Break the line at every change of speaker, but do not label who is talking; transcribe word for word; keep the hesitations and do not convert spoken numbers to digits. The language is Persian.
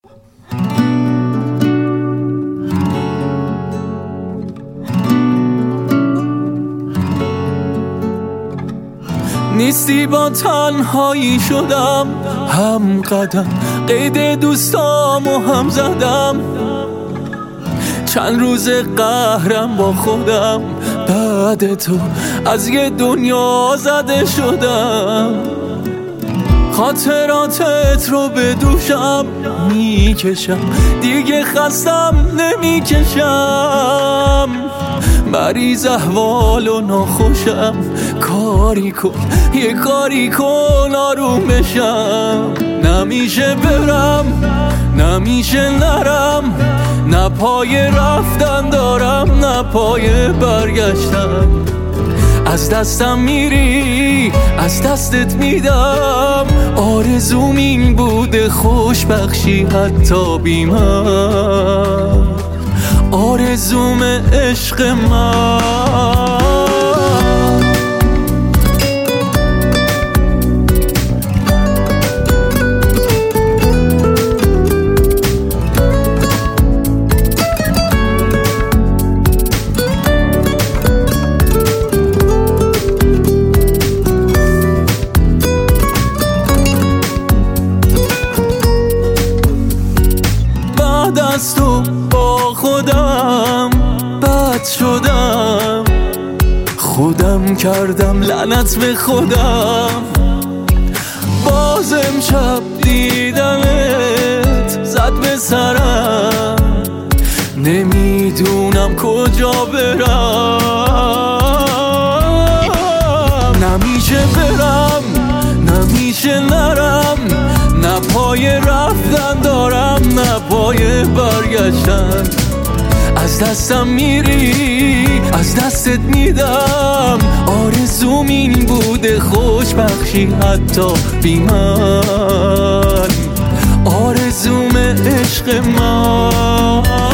نیستی با تنهایی شدم، هم قدم قید دوستامو هم زدم. چند روز قهرم با خودم، بعد تو از یه دنیا زده شدم. خاطراتت رو به دوشم میکشم، دیگه خستم نمیکشم. مریض احوال و ناخوشم، کاری کن یه کاری کن آروم بشم. نمیشه برم نمیشه نرم، نه پای رفتن دارم نه پای برگشتن. از دستم میری از دستت میدم، آرزوم این بوده خوشبخشی حتی بی من، آرزوم عشق من. از تو با خودم بد شدم، خودم کردم لعنت به خودم. باز امشب دیدنت زد به سرم، نمیدونم کجا برم. نمیشه برم نمیشه نرم، نه پای رفتن دارم نه پای برگشتن. از دستم میری از دستت میدم، آرزوم این بوده خوشبخشی حتی بی من، آرزوم عشق من.